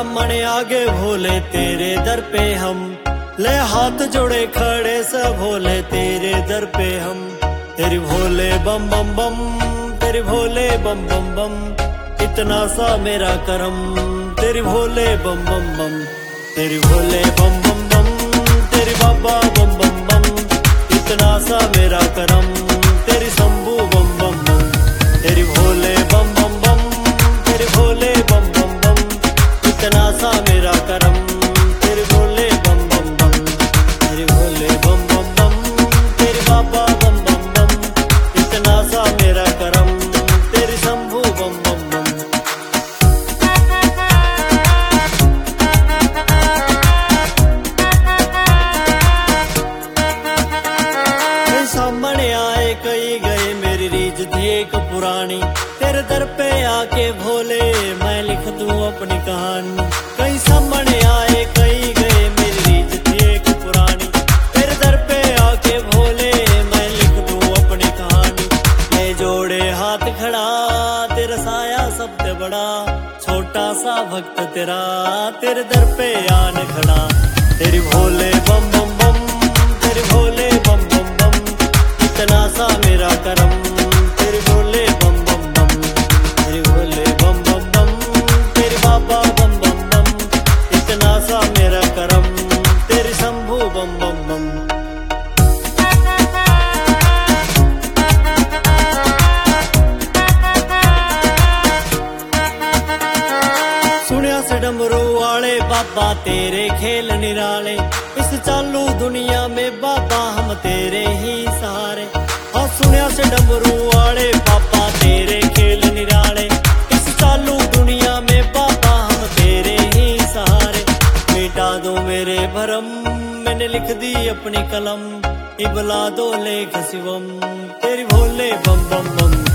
सामने आगे भोले तेरे दर पे हम, ले हाथ जोड़े खड़े सब भोले तेरे दर पे हम। तेरी भोले बम बम बम, तेरी भोले बम बम बम, इतना सा मेरा करम। तेरी भोले बम बम बम, तेरी भोले बम बम बम, तेरी बाबा बम बम बम, इतना सा मेरा करम। तेरी शंभू बम बम बम, तेरी भोले बम बम बम, तेरी भोले बम बम बम, इतना सा मेरा करम। तेरी भोले बम बम बम, तेरी भोले बम बम बम, तेरी बाबा बम बम बम, इतना सा मेरा करम। तेरी शंभू बम बम बम। सामने आए कई गए मेरी रीझ थी एक पुरानी, तेरे दर पे आके भोले मैं लिख दूं अपनी कहानी। कई सामने आए कई गए मेरी रीझ थी एक पुरानी, तेरे दर पे आके भोले मैं लिख दूं अपनी कहानी। मैं जोड़े हाथ खड़ा तेरा साया सबसे बड़ा, छोटा सा भक्त तेरा तेरे दर पे आने खड़ा। तेरी भोले बम बम बम, तेरी भोले बम बम बम, इतना सा मेरा करम। तेरी भोले बम बम बम, तेरी भोले बम बम बम, तेरी बाबा बम बम बम, इतना सा मेरा करम। तेरी शंभू बम बम बम। सुनिया से डमरू वाले बाबा तेरे खेल निराले, इस चालू दुनिया में बाबा हम तेरे ही सहारे। हाँ सुनिया से डमरू वाले बाबा तेरे खेल निराले, इस चालू दुनिया में बाबा हम तेरे ही सहारे। मिटा दो मेरे भरम, मैंने लिख दी अपनी कलम, इबला दो लेख शिवम। तेरी भोले बम बम बम।